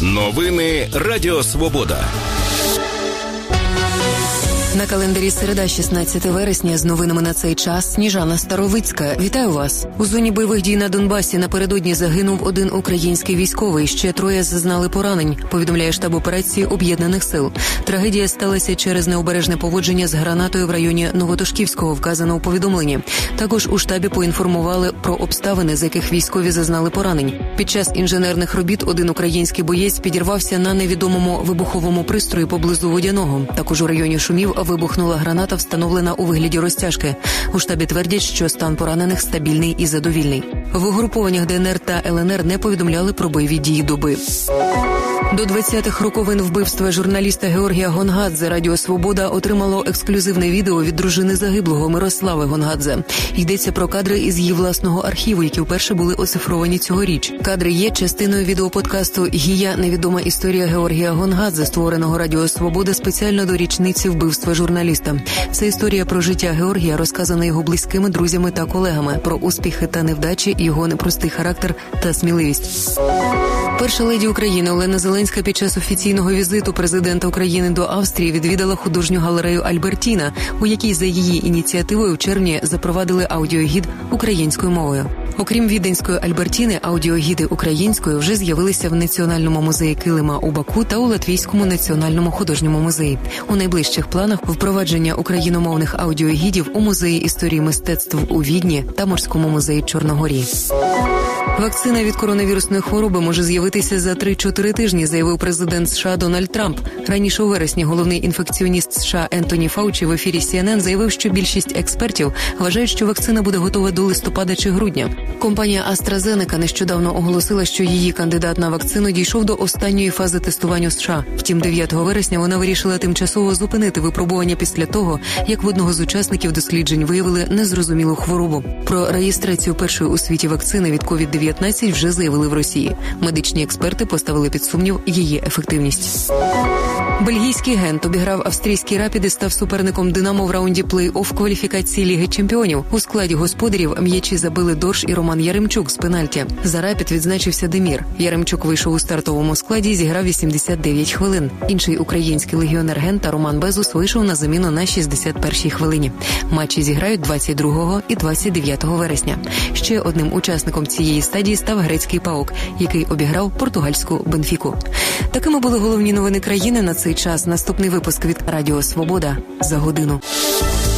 Новини Радіо Свобода. На календарі середа, 16 вересня, з новинами на цей час Сніжана Старовицька. Вітаю вас. У зоні бойових дій на Донбасі напередодні загинув один український військовий, ще троє зазнали поранень, повідомляє штаб операції Об'єднаних сил. Трагедія сталася через необережне поводження з гранатою в районі Новотошківського, вказано у повідомленні. Також у штабі поінформували про обставини, з яких військові зазнали поранень. Під час інженерних робіт один український боєць підірвався на невідомому вибуховому пристрої поблизу Водяного. Також у районі Шумів вибухнула граната, встановлена у вигляді розтяжки. У штабі твердять, що стан поранених стабільний і задовільний. В угрупованнях ДНР та ЛНР не повідомляли про бойові дії доби. До 20-х роковин вбивства журналіста Георгія Гонгадзе Радіо Свобода отримало ексклюзивне відео від дружини загиблого Мирослави Гонгадзе. Йдеться про кадри із її власного архіву, які вперше були оцифровані цьогоріч. Кадри є частиною відеоподкасту «Гія. Невідома історія Георгія Гонгадзе», створеного Радіо Свобода спеціально до річниці вбивства журналіста. Це історія про життя Георгія, розказана його близькими, друзями та колегами, про успіхи та невдачі, його непростий характер та сміливість. Перша леді України Олена Зеленська під час офіційного візиту президента України до Австрії відвідала художню галерею «Альбертіна», у якій за її ініціативою в червні запровадили аудіогід українською мовою. Окрім віденської Альбертіни, аудіогіди українською вже з'явилися в Національному музеї килима у Баку та у Латвійському національному художньому музеї. У найближчих планах впровадження україномовних аудіогідів у Музеї історії мистецтв у Відні та Морському музеї Чорногорії. Вакцина від коронавірусної хвороби може з'явитися за 3-4 тижні, заявив президент США Дональд Трамп. Раніше у вересні головний інфекціоніст США Ентоні Фаучі в ефірі CNN заявив, що більшість експертів вважають, що вакцина буде готова до листопада чи грудня. Компанія AstraZeneca нещодавно оголосила, що її кандидат на вакцину дійшов до останньої фази тестування у США. Втім, 9 вересня вона вирішила тимчасово зупинити випробування після того, як в одного з учасників досліджень виявили незрозумілу хворобу. Про реєстрацію першої у світі вакцини від COVID-19 вже заявили в Росії. Медичні експерти поставили під сумнів її ефективність. Бельгійський Гент обіграв австрійський Рапід і став суперником Динамо в раунді плей-офф кваліфікації Ліги чемпіонів. У складі господарів м'ячі забили Дорш і Роман Яремчук з пенальті. За Рапід відзначився Демір. Яремчук вийшов у стартовому складі і зіграв 89 хвилин. Інший український легіонер Гента Роман Безус вийшов на заміну на 61-й хвилині. Матчі зіграють 22 і 29 вересня. Ще одним учасником цієї стадії став грецький ПАОК, який обіграв португальську Бенфіку. Такими були головні новини країни на цей час. Наступний випуск від Радіо Свобода за годину.